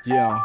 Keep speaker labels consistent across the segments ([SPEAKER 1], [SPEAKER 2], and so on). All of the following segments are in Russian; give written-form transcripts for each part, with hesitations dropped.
[SPEAKER 1] Yo.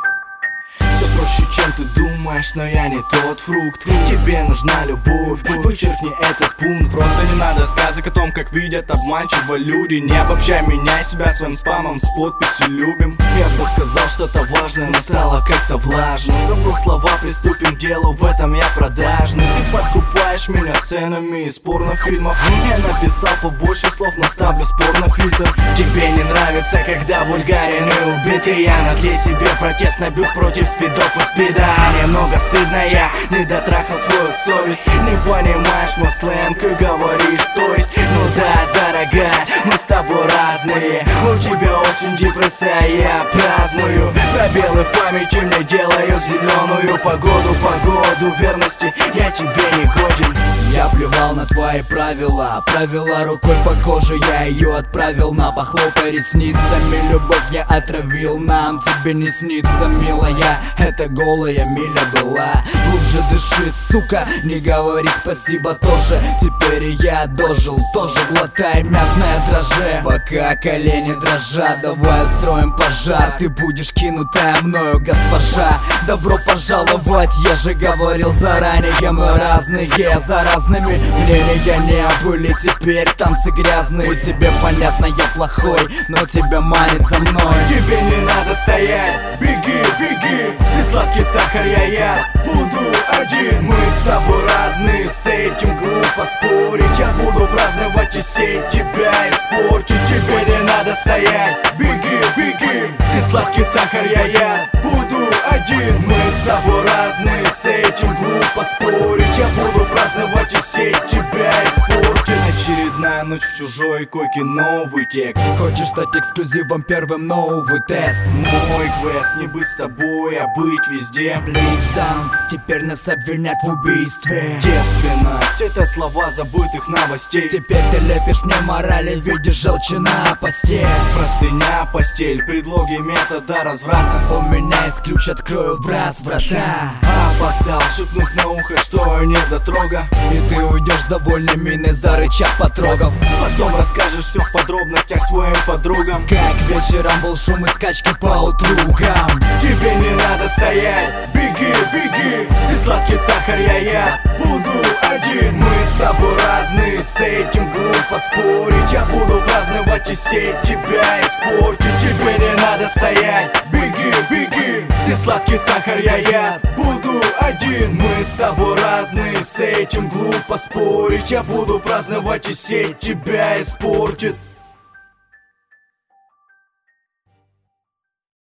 [SPEAKER 1] Все проще, чем ты думаешь, но я не тот фрукт. Тебе нужна любовь, вычеркни этот пункт. Просто не надо сказок о том, как видят обманчиво люди. Не обобщай меня и себя своим спамом с подписью «любим». Я бы сказал что-то важное, но стало как-то влажно. Забыл слова, приступим к делу, в этом я продажный. Ты подкупаешь меня сценами из порнофильмов. Я написал побольше слов, но ставлю спор на фильтр. Тебе не нравится, когда вульгарен и убитый. Я на тле себе протест набил против спидов и спида. Немного стыдно, я не дотрахал свою совесть. Не понимаешь мой сленг и говоришь, то есть. Ну да, дорогая, мы с тобой разные. У тебя очень депрессия, я праздную. Пробелы в памяти мне делают зеленую погоду. Погоду верности, я тебе не годен.
[SPEAKER 2] Я плевал на твои правила, провела рукой по коже, я ее отправил на похлопай ресницами. Любовь я отравил, нам тебе не снится, милая. Это голая миля была. Глубже дыши, сука, не говори спасибо тоже. Теперь я дожил, тоже глотай мятное дрожже. Пока колени дрожат, давай устроим пожар. Ты будешь кинутая мною, госпожа. Добро пожаловать, я же говорил заранее. Мы разные, за разными мнения не были. Теперь танцы грязные. Тебе понятно, я плохой, но тебя манит за мной.
[SPEAKER 1] Тебе не надо стоять, беги, беги. Ты сладкий сахар, я буду один. Мы с тобой разные, с этим глупо спорить. Я буду праздновать и сеть тебя испорчу. Тебе не надо стоять, беги, беги. Ты сладкий сахар, я буду один. Мы с тобой разные, с этим глупо спорить. Я буду праздновать и сеть тебя испорчу. Очередная ночь в чужой койке, новый текст.
[SPEAKER 2] Хочешь стать эксклюзивом первым, новый тест.
[SPEAKER 1] Мой квест не быть с тобой, а быть везде.
[SPEAKER 2] Please down, теперь нас обвинят в убийстве.
[SPEAKER 1] Девственность — это слова забытых новостей.
[SPEAKER 2] Теперь ты лепишь мне морали в виде желчи на постель.
[SPEAKER 1] Простыня, постель, предлоги метода разврата.
[SPEAKER 2] У меня есть ключ, открою враз врата.
[SPEAKER 1] Опоздал, шепнув на ухо, что не дотрога.
[SPEAKER 2] И ты уйдешь с довольной миной, зарычав потрогав.
[SPEAKER 1] Потом расскажешь все в подробностях своим подругам.
[SPEAKER 2] Как вечером был шум и скачки по утругам.
[SPEAKER 1] Тебе не надо стоять, беги, беги. Ты сладкий сахар, я буду один. Мы с тобой разные, с этим глупо спорить. Я буду праздновать и сеть тебя испорчу. Тебе не надо стоять, беги, беги. Ты сладкий сахар, я буду один. Мы с тобой разные, с этим глупо спорить. Я буду праздновать и сеть тебя испорчит.